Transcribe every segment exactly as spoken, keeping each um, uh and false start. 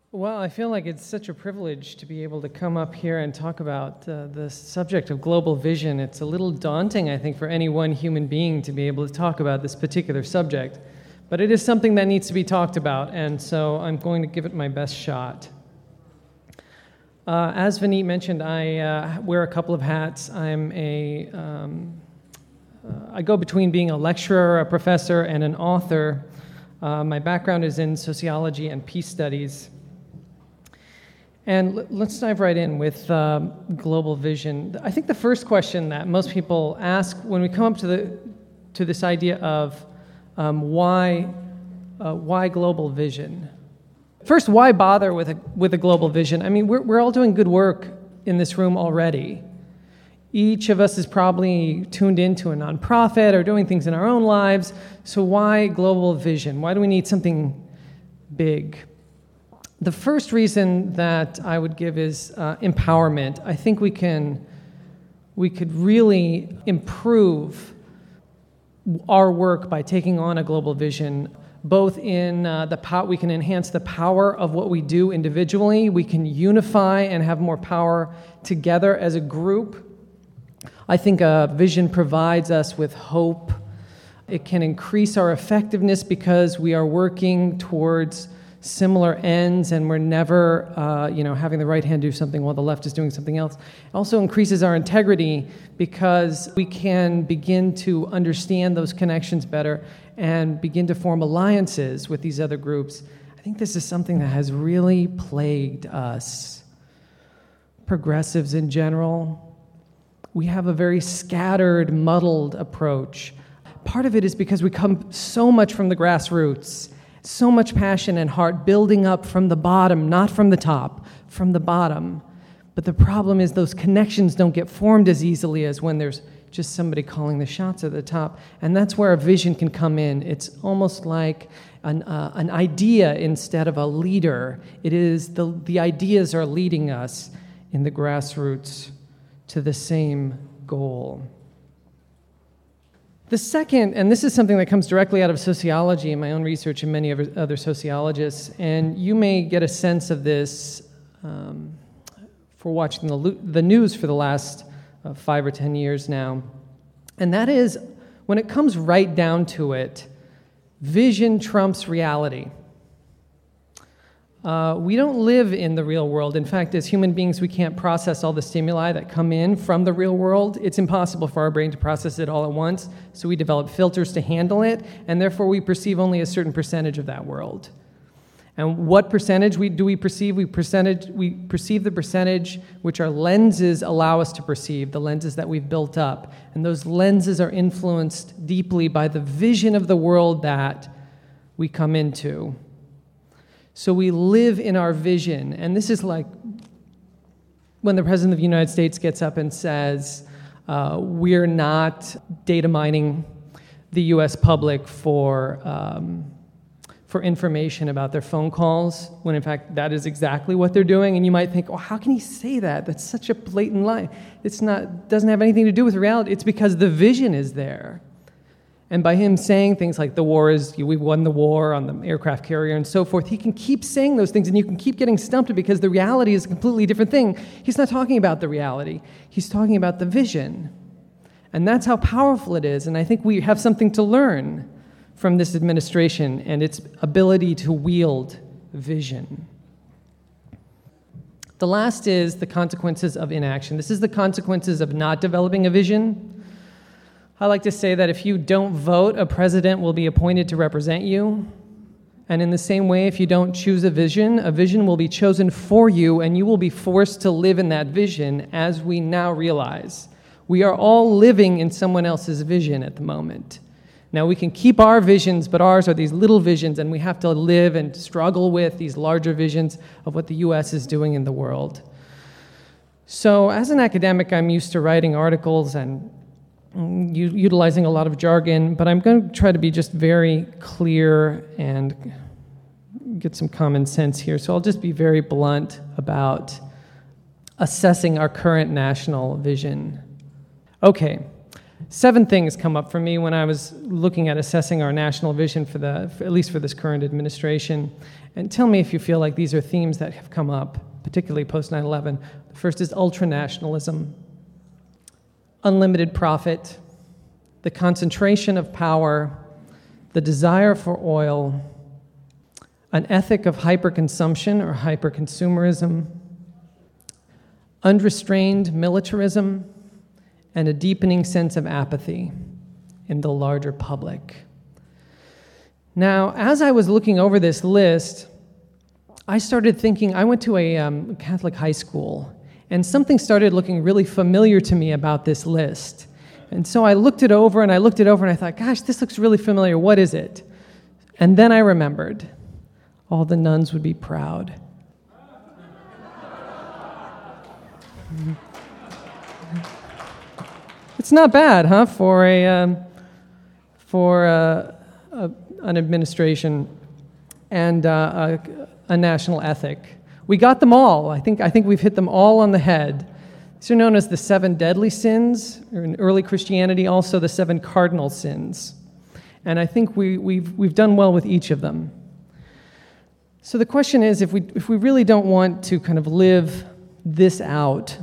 Well, I feel like it's such a privilege to be able to come up here and talk about uh, the subject of global vision. It's a little daunting, I think, for any one human being to be able to talk about this particular subject. But it is something that needs to be talked about, and so I'm going to give it my best shot. Uh, as Vineet mentioned, I uh, wear a couple of hats. I'm a, um, uh, I go between being a lecturer, a professor, and an author. Uh, my background is in sociology and peace studies. And l- let's dive right in with um, global vision. I think the first question that most people ask when we come up to the to this idea of um, why uh, why global vision. First, why bother with a with a global vision? I mean, we're we're all doing good work in this room already. Each of us is probably tuned into a nonprofit or doing things in our own lives. So why global vision? Why do we need something big? The first reason that I would give is uh, empowerment. I think we can, we could really improve our work by taking on a global vision, both in uh, the power, we can enhance the power of what we do individually, we can unify and have more power together as a group. I think a vision provides us with hope. It can increase our effectiveness because we are working towards similar ends, and we're never, uh, you know, having the right hand do something while the left is doing something else. It also increases our integrity because we can begin to understand those connections better and begin to form alliances with these other groups. I think this is something that has really plagued us. Progressives in general, we have a very scattered, muddled approach. Part of it is because we come so much from the grassroots. So much passion and heart building up from the bottom, not from the top, from the bottom. But the problem is those connections don't get formed as easily as when there's just somebody calling the shots at the top. And that's where a vision can come in. It's almost like an, uh, an idea instead of a leader. It is the, the ideas are leading us in the grassroots to the same goal. The second, and this is something that comes directly out of sociology and my own research and many other sociologists, and you may get a sense of this um, for watching the, the news for the last uh, five or ten years now, and that is, when it comes right down to it, vision trumps reality. Uh, we don't live in the real world. In fact, as human beings, we can't process all the stimuli that come in from the real world. It's impossible for our brain to process it all at once, so we develop filters to handle it, and therefore we perceive only a certain percentage of that world. And what percentage we, do we perceive? We, percentage, we perceive the percentage which our lenses allow us to perceive, the lenses that we've built up. And those lenses are influenced deeply by the vision of the world that we come into. So we live in our vision, and this is like when the President of the United States gets up and says, uh, we're not data mining the U S public for, um, for information about their phone calls, when in fact that is exactly what they're doing. And you might think, oh, how can he say that? That's such a blatant lie. It's not, doesn't have anything to do with reality. It's because the vision is there. And by him saying things like the war is, we won the war on the aircraft carrier and so forth, he can keep saying those things and you can keep getting stumped because the reality is a completely different thing. He's not talking about the reality. He's talking about the vision. And that's how powerful it is. And I think we have something to learn from this administration and its ability to wield vision. The last is the consequences of inaction. This is the consequences of not developing a vision. I like to say that if you don't vote, a president will be appointed to represent you. And in the same way, if you don't choose a vision, a vision will be chosen for you, and you will be forced to live in that vision, as we now realize. We are all living in someone else's vision at the moment. Now, we can keep our visions, but ours are these little visions, and we have to live and struggle with these larger visions of what the U S is doing in the world. So, as an academic, I'm used to writing articles and utilizing a lot of jargon, but I'm going to try to be just very clear and get some common sense here. So I'll just be very blunt about assessing our current national vision. Okay, Seven things come up for me when I was looking at assessing our national vision for the, for, at least for this current administration. And tell me if you feel like these are themes that have come up, particularly post nine eleven. The first is ultranationalism, unlimited profit, the concentration of power, the desire for oil, an ethic of hyperconsumption or hyperconsumerism, unrestrained militarism, and a deepening sense of apathy in the larger public. Now, as I was looking over this list, I started thinking, I went to a um, Catholic high school, and something started looking really familiar to me about this list. And so I looked it over, and I looked it over, and I thought, gosh, this looks really familiar. What is it? And then I remembered, all the nuns would be proud. It's not bad, huh, for a um, for uh, a, an administration and uh, a, a national ethic. We got them all. I think I think we've hit them all on the head. These are known as the seven deadly sins, or in early Christianity, also the seven cardinal sins. And I think we, we've we've done well with each of them. So the question is, if we if we really don't want to kind of live this out,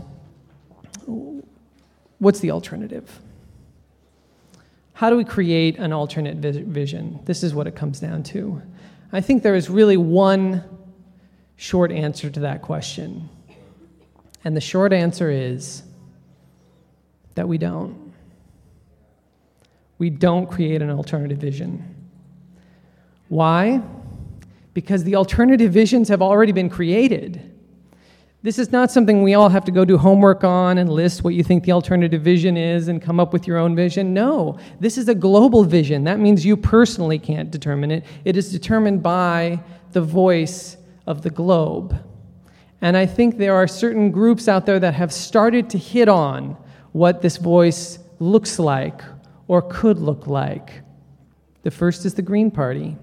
what's the alternative? How do we create an alternate vision? This is what it comes down to. I think there is really one short answer to that question. And the short answer is that we don't. We don't create an alternative vision. Why? Because the alternative visions have already been created. This is not something we all have to go do homework on and list what you think the alternative vision is and come up with your own vision. No, this is a global vision. That means you personally can't determine it. It is determined by the voice of the globe. And I think there are certain groups out there that have started to hit on what this voice looks like or could look like. The first is the Green Party.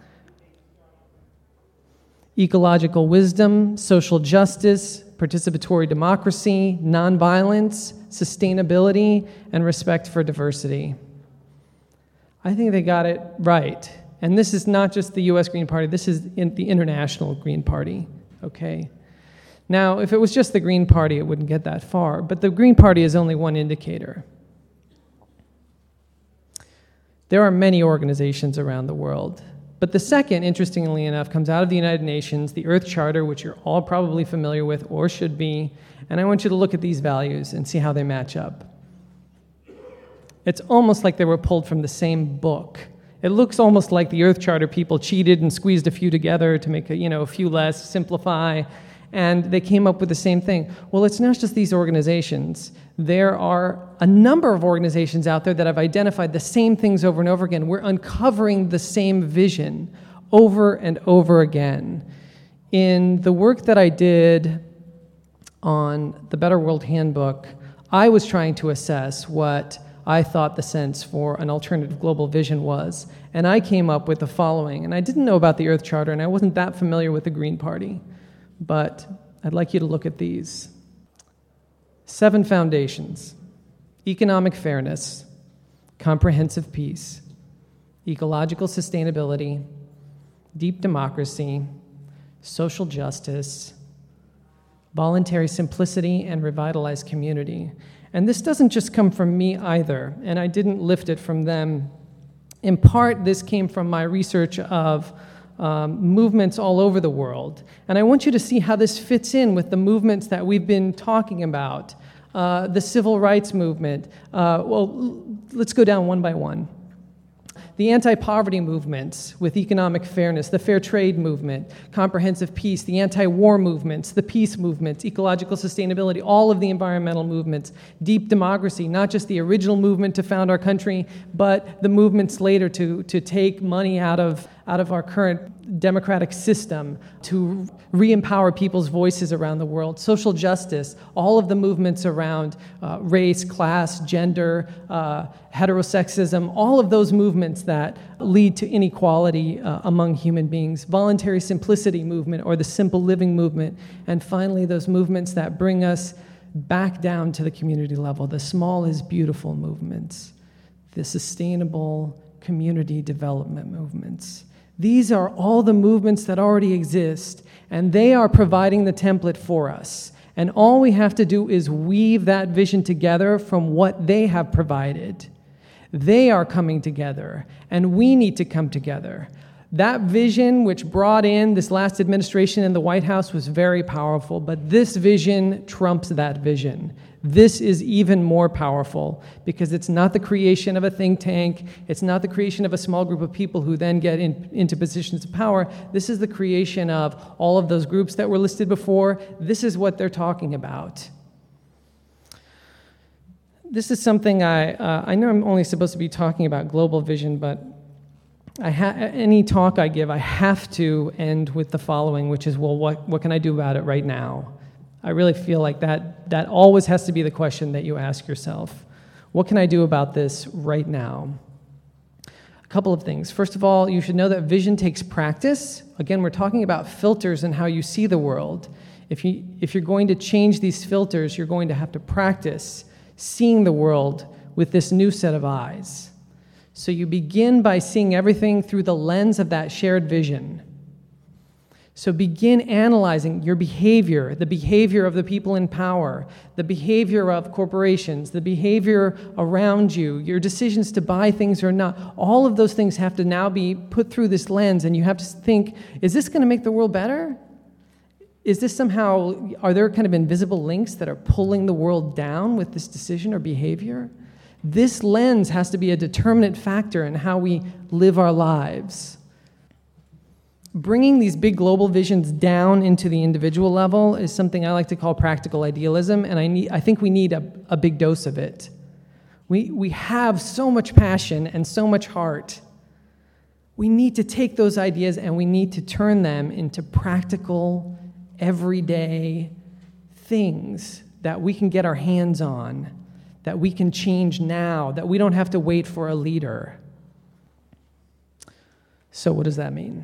Ecological wisdom, social justice, participatory democracy, nonviolence, sustainability, and respect for diversity. I think they got it right. And this is not just the U S Green Party, this is in the international Green Party, okay? Now, if it was just the Green Party, it wouldn't get that far, but the Green Party is only one indicator. There are many organizations around the world. But the second, interestingly enough, comes out of the United Nations, the Earth Charter, which you're all probably familiar with or should be, and I want you to look at these values and see how they match up. It's almost like they were pulled from the same book. It looks almost like the Earth Charter people cheated and squeezed a few together to make a, you know, a few less, simplify, and they came up with the same thing. Well, it's not just these organizations. There are a number of organizations out there that have identified the same things over and over again. We're uncovering the same vision over and over again. In the work that I did on the Better World Handbook, I was trying to assess what I thought the sense for an alternative global vision was. And I came up with the following. And I didn't know about the Earth Charter, and I wasn't that familiar with the Green Party. But I'd like you to look at these. Seven foundations: economic fairness, comprehensive peace, ecological sustainability, deep democracy, social justice, voluntary simplicity, and revitalized community. And this doesn't just come from me either, and I didn't lift it from them. In part, this came from my research of Um, movements all over the world. And I want you to see how this fits in with the movements that we've been talking about. Uh, the civil rights movement. Uh, well, let's go down one by one. The anti-poverty movements with economic fairness, the fair trade movement, comprehensive peace, the anti-war movements, the peace movements, ecological sustainability, all of the environmental movements, deep democracy, not just the original movement to found our country, but the movements later to, to take money out of, out of our current democratic system, to re-empower people's voices around the world, social justice, all of the movements around uh, race, class, gender, uh, heterosexism, all of those movements that lead to inequality uh, among human beings, voluntary simplicity movement or the simple living movement, and finally those movements that bring us back down to the community level, the small is beautiful movements. the sustainable community development movements. These are all the movements that already exist, and they are providing the template for us. And all we have to do is weave that vision together from what they have provided. They are coming together, and we need to come together. That vision, which brought in this last administration in the White House, was very powerful, but this vision trumps that vision. This is even more powerful because it's not the creation of a think tank. It's not the creation of a small group of people who then get in, into positions of power. This is the creation of all of those groups that were listed before. This is what they're talking about. This is something I, uh, I know I'm only supposed to be talking about global vision, but I ha- any talk I give, I have to end with the following, which is, well, what, what can I do about it right now? I really feel like that, that always has to be the question that you ask yourself. What can I do about this right now? A couple of things. First of all, you should know that vision takes practice. Again, we're talking about filters and how you see the world. If you, if you're going to change these filters, you're going to have to practice seeing the world with this new set of eyes. So you begin by seeing everything through the lens of that shared vision. So begin analyzing your behavior, the behavior of the people in power, the behavior of corporations, the behavior around you, your decisions to buy things or not. All of those things have to now be put through this lens, and you have to think, is this going to make the world better? Is this somehow, are there kind of invisible links that are pulling the world down with this decision or behavior? This lens has to be a determinant factor in how we live our lives. Bringing these big global visions down into the individual level is something I like to call practical idealism, and I need, I think we need a, a big dose of it. We, we have so much passion and so much heart. We need to take those ideas and we need to turn them into practical, everyday things that we can get our hands on, that we can change now, that we don't have to wait for a leader. So what does that mean?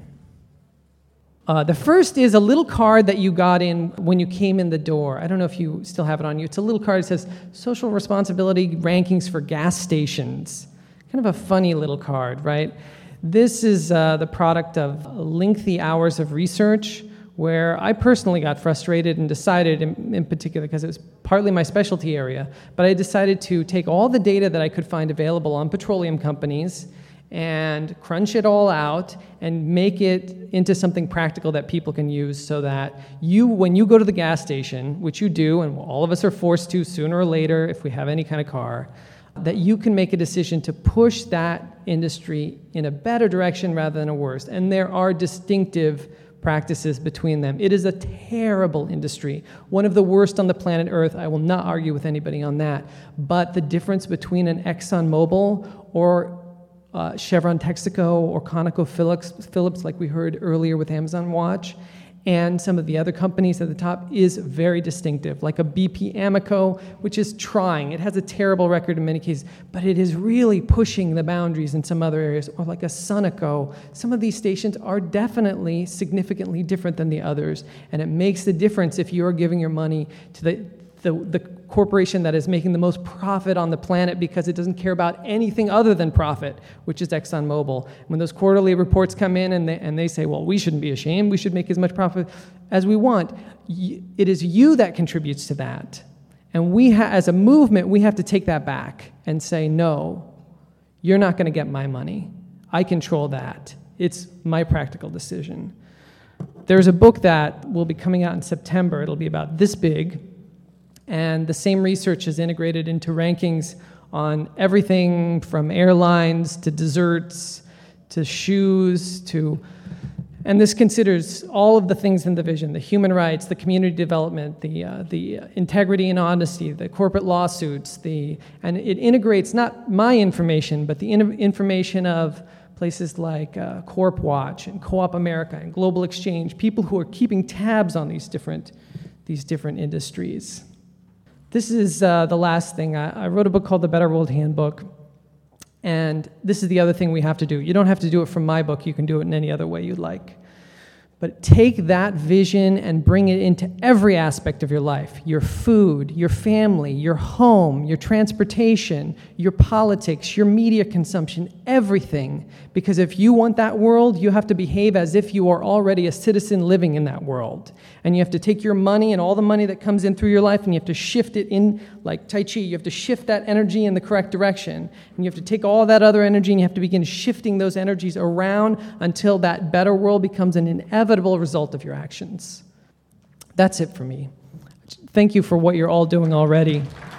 Uh, the first is a little card that you got in when you came in the door. I don't know if you still have it on you. It's a little card that says Social Responsibility Rankings for Gas Stations. Kind of a funny little card, right? This is uh, the product of lengthy hours of research where I personally got frustrated and decided, in, in particular, because it was partly my specialty area, but I decided to take all the data that I could find available on petroleum companies and crunch it all out and make it into something practical that people can use so that you, when you go to the gas station, which you do, and all of us are forced to sooner or later if we have any kind of car, that you can make a decision to push that industry in a better direction rather than a worse. And there are distinctive practices between them. It is a terrible industry, one of the worst on the planet Earth. I will not argue with anybody on that. But the difference between an ExxonMobil or Uh, Chevron Texaco or ConocoPhillips, Phillips, like we heard earlier with Amazon Watch, and some of the other companies at the top is very distinctive, like a B P Amoco, which is trying. It has a terrible record in many cases, but it is really pushing the boundaries in some other areas, or like a Sunoco. Some of these stations are definitely significantly different than the others, and it makes the difference if you're giving your money to the The, the corporation that is making the most profit on the planet because it doesn't care about anything other than profit, which is ExxonMobil. When those quarterly reports come in and they, and they say, well, we shouldn't be ashamed, we should make as much profit as we want, it is you that contributes to that. And we, ha- as a movement, we have to take that back and say, no, you're not going to get my money. I control that. It's my practical decision. There's a book that will be coming out in September. It'll be about this big. And the same research is integrated into rankings on everything from airlines to desserts to shoes to, and this considers all of the things in the vision, the human rights, the community development, the uh, the integrity and honesty, the corporate lawsuits, the, and it integrates not my information, but the in- information of places like uh, Corp Watch and Co-op America and Global Exchange, people who are keeping tabs on these different, these different industries. This is uh, the last thing. I, I wrote a book called The Better World Handbook, and this is the other thing we have to do. You don't have to do it from my book. You can do it in any other way you'd like. But take that vision and bring it into every aspect of your life. Your food, your family, your home, your transportation, your politics, your media consumption, everything. Because if you want that world, you have to behave as if you are already a citizen living in that world. And you have to take your money and all the money that comes in through your life and you have to shift it in like Tai Chi. You have to shift that energy in the correct direction. And you have to take all that other energy and you have to begin shifting those energies around until that better world becomes an inevitable result of your actions. That's it for me. Thank you for what you're all doing already.